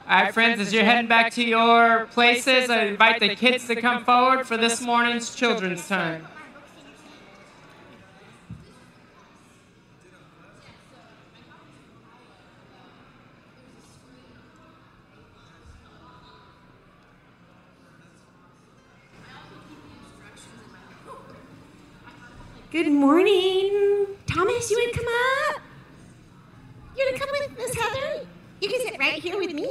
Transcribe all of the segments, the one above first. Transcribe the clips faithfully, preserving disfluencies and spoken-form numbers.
All right, friends, as you're heading back to your places, I invite the kids to come forward for this morning's children's time. Good morning. Thomas, you want to come up? You want to come with Miss Heather? You can sit right here with me.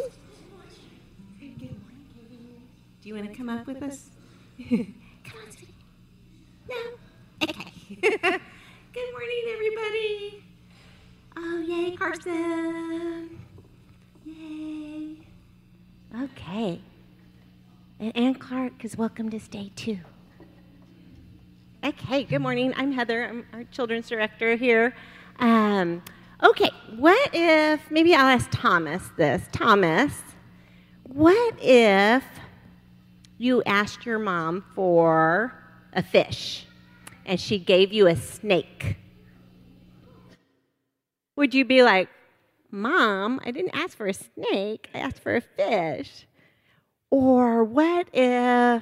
Do you want to come up with us? Come on, sweetie. No? Okay. Good morning, everybody. Oh, yay, Carson. Yay. Okay. And Ann Clark is welcome to stay, too. Okay, good morning. I'm Heather. I'm our children's director here. Um, okay, what if, maybe I'll ask Thomas this. Thomas, what if you asked your mom for a fish and she gave you a snake? Would you be like, Mom, I didn't ask for a snake, I asked for a fish? Or what if,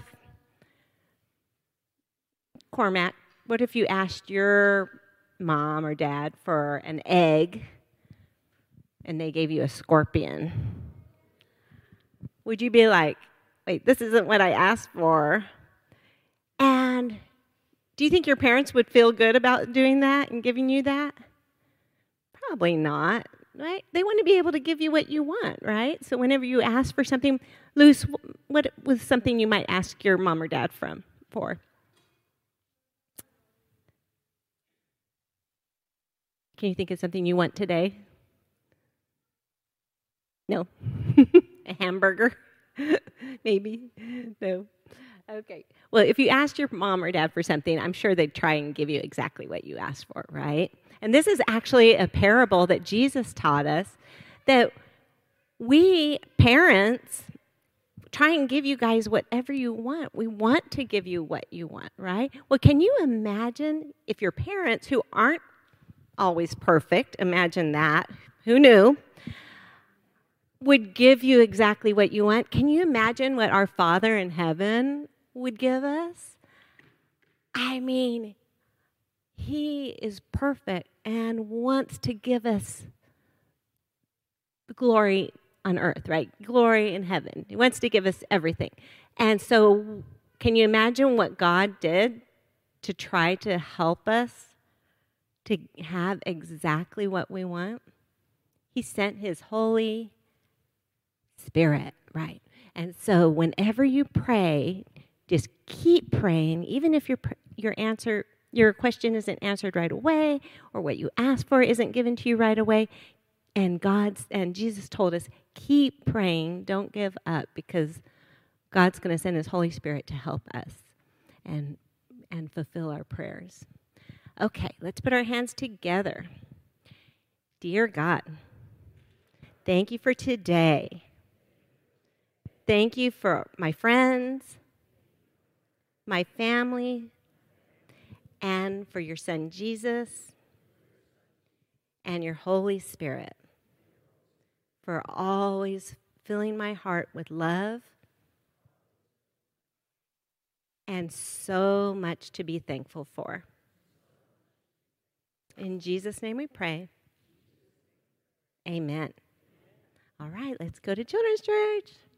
Cormac, what if you asked your mom or dad for an egg and they gave you a scorpion? Would you be like, wait, this isn't what I asked for? And do you think your parents would feel good about doing that and giving you that? Probably not, right? They want to be able to give you what you want, right? So whenever you ask for something, Luce, what was something you might ask your mom or dad from for? Can you think of something you want today? No. A hamburger? Maybe? No. Okay. Well, if you asked your mom or dad for something, I'm sure they'd try and give you exactly what you asked for, right? And this is actually a parable that Jesus taught us, that we parents try and give you guys whatever you want. We want to give you what you want, right? Well, can you imagine if your parents, who aren't always perfect, imagine that, who knew, would give you exactly what you want? Can you imagine what our Father in heaven would give us? I mean, He is perfect and wants to give us the glory on earth, right? Glory in heaven. He wants to give us everything. And so can you imagine what God did to try to help us to have exactly what we want? He sent His Holy Spirit, right? And so whenever you pray, just keep praying, even if your your answer, your question isn't answered right away, or what you asked for isn't given to you right away. And God's and Jesus told us, keep praying, don't give up, because God's going to send His Holy Spirit to help us and and fulfill our prayers. Okay, let's put our hands together. Dear God, thank you for today. Thank you for my friends, my family, and for your Son Jesus and your Holy Spirit, for always filling my heart with love and so much to be thankful for. In Jesus' name we pray. Amen. All right, let's go to Children's Church.